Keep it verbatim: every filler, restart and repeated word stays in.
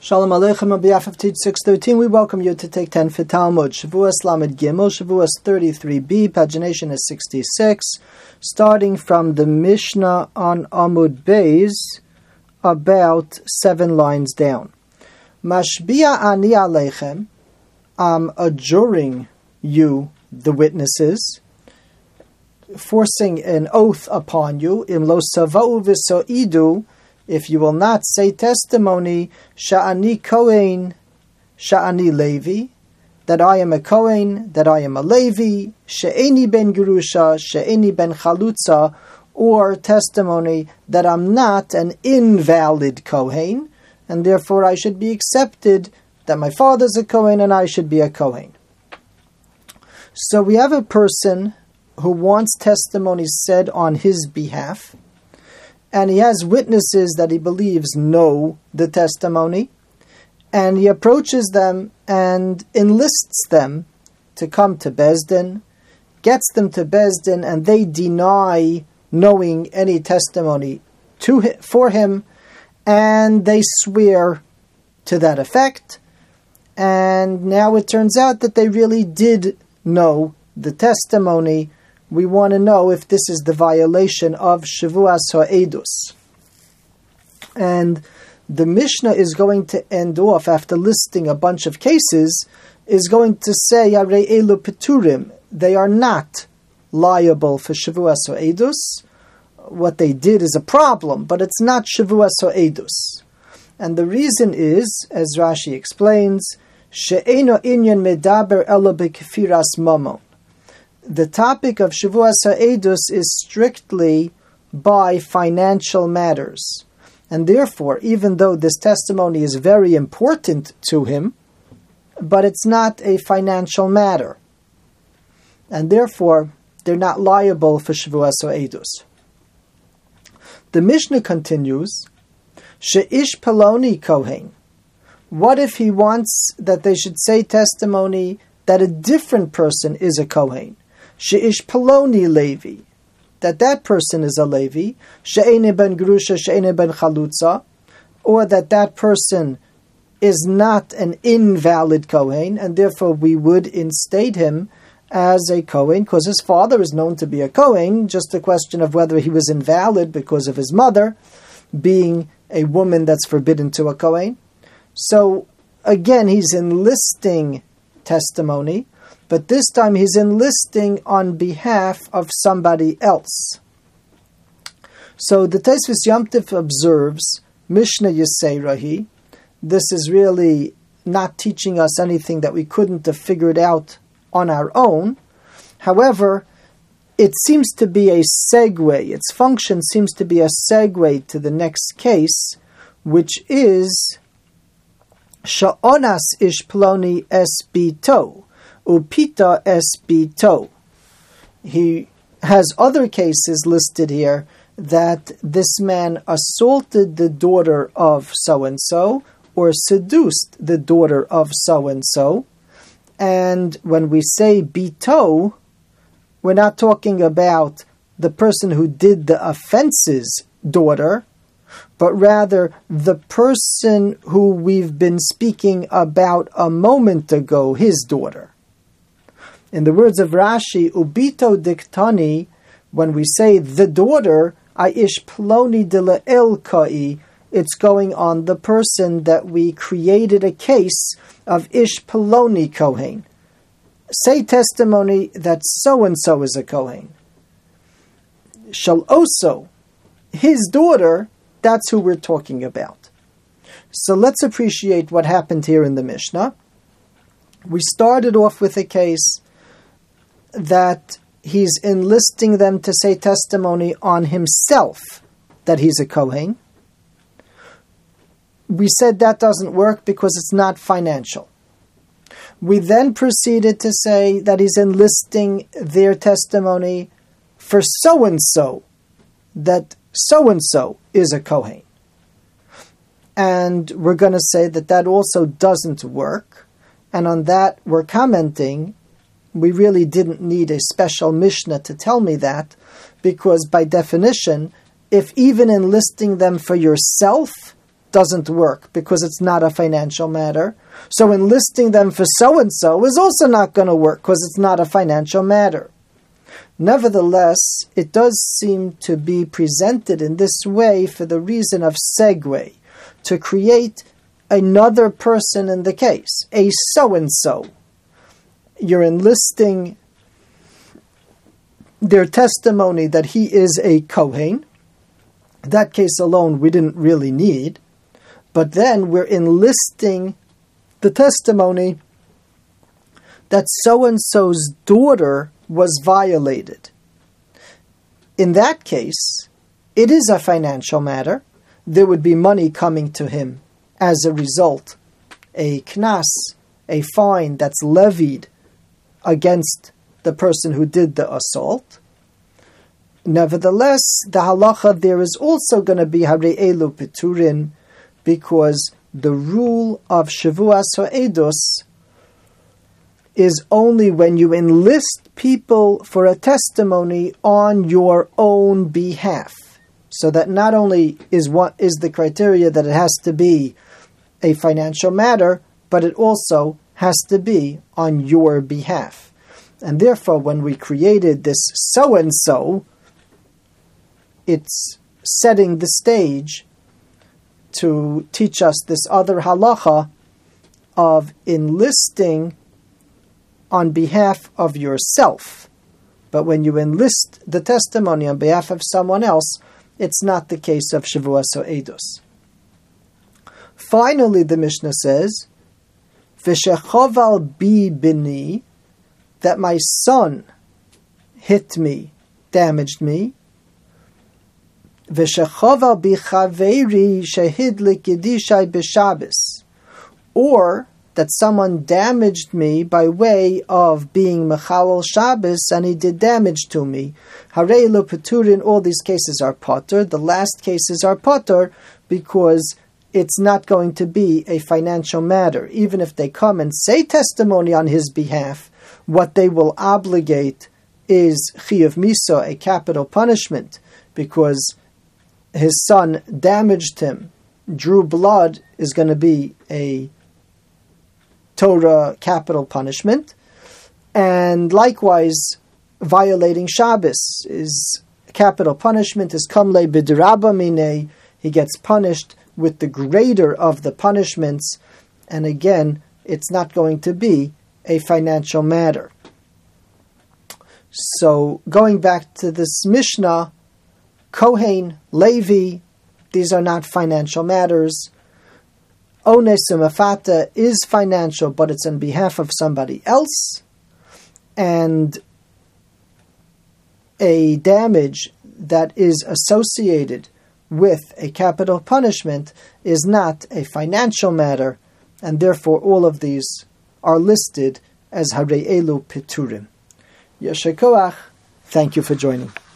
Shalom Aleichem on behalf of Teach six thirteen, we welcome you to take ten for Talmud. Shavuos Lamed Gimel, Shavuos thirty-three b, pagination is sixty-six, starting from the Mishnah on Amud Beis, about seven lines down. Mashbiya ani aleichem, I'm adjuring you, the witnesses, forcing an oath upon you, im lo savau v'so'idu, if you will not say testimony, sha'ani Kohen, sha'ani Levi, that I am a Kohen, that I am a Levi, she'eni ben Gerusha, she'eni ben Chalutza, or testimony that I'm not an invalid Kohen, and therefore I should be accepted, that my father's a Kohen and I should be a Kohen. So we have a person who wants testimony said on his behalf, and he has witnesses that he believes know the testimony, and he approaches them and enlists them to come to Beis Din, gets them to Beis Din, and they deny knowing any testimony to him, for him, and they swear to that effect. And now it turns out that they really did know the testimony. We want to know if this is the violation of Shavuos Ha'edus. And the Mishnah is going to end off, after listing a bunch of cases, is going to say, Yarei Elu Peturim, they are not liable for Shavuos Ha'edus. What they did is a problem, but it's not Shavuos Ha'edus. And the reason is, as Rashi explains, She'eno inyan medaber elo b'kefiras mamon. The topic of Shavuos Ha'edus is strictly by financial matters. And therefore, even though this testimony is very important to him, but it's not a financial matter. And therefore, they're not liable for Shavuos Ha'edus. The Mishnah continues, She'ish Peloni Kohen. What if he wants that they should say testimony that a different person is a Kohen? She'ish Peloni Levi, that that person is a Levi, she'ene ben Gerusha, she'ene ben Chalutza, or that that person is not an invalid Kohen, and therefore we would instate him as a Kohen, because his father is known to be a Kohen, just a question of whether he was invalid because of his mother being a woman that's forbidden to a Kohen. So, again, he's enlisting testimony, but this time he's enlisting on behalf of somebody else. So the Tosfos Yom Tov observes, Mishnah Yiserahi, this is really not teaching us anything that we couldn't have figured out on our own. However, it seems to be a segue, its function seems to be a segue to the next case, which is Sha'onas ish ploni es bito. Upita es bito. He has other cases listed here that this man assaulted the daughter of so-and-so or seduced the daughter of so-and-so. And when we say bito, we're not talking about the person who did the offense's daughter, but rather the person who we've been speaking about a moment ago, his daughter. In the words of Rashi, ubito diktani, when we say the daughter, aish ploni de le'el kai, it's going on the person that we created a case of ish ploni kohen. Say testimony that so-and-so is a kohen. Shal oso, his daughter, that's who we're talking about. So let's appreciate what happened here in the Mishnah. We started off with a case that he's enlisting them to say testimony on himself that he's a Kohen. We said that doesn't work because it's not financial. We then proceeded to say that he's enlisting their testimony for so-and-so, that so-and-so is a Kohen. And we're going to say that that also doesn't work. And on that, we're commenting, we really didn't need a special Mishnah to tell me that, because by definition, if even enlisting them for yourself doesn't work because it's not a financial matter. So enlisting them for so-and-so is also not going to work because it's not a financial matter. Nevertheless, it does seem to be presented in this way for the reason of segue, to create another person in the case, a so-and-so. You're enlisting their testimony that he is a Kohen. That case alone we didn't really need. But then we're enlisting the testimony that so-and-so's daughter was violated. In that case, it is a financial matter. There would be money coming to him as a result, a knas, a fine that's levied against the person who did the assault. Nevertheless, the halacha there is also going to be harei elu peturin, because the rule of Shavuos Ha'edus is only when you enlist people for a testimony on your own behalf. So that not only is what is the criteria that it has to be a financial matter, but it also has to be on your behalf. And therefore, when we created this so-and-so, it's setting the stage to teach us this other halacha of enlisting on behalf of yourself. But when you enlist the testimony on behalf of someone else, it's not the case of Shavuos Ha'edus. Finally, the Mishnah says, V'shechoval bi bini, that my son hit me, damaged me. V'shechoval bi chaveri shehidlik yedishai b'Shabbos, or that someone damaged me by way of being mechalel Shabbos, and he did damage to me. Harei elu peturin, all these cases are potter. The last cases are potter because it's not going to be a financial matter. Even if they come and say testimony on his behalf, what they will obligate is chiyuv misa, a capital punishment, because his son damaged him, drew blood, is going to be a Torah capital punishment. And likewise, violating Shabbos is capital punishment, is kamle b'dirabba minei, he gets punished with the greater of the punishments, and again, it's not going to be a financial matter. So, going back to this Mishnah, Kohen, Levi, these are not financial matters. Ones umafata is financial, but it's on behalf of somebody else. And a damage that is associated with a capital punishment is not a financial matter, and therefore all of these are listed as harei elu peturim. Yasher koach. Thank you for joining.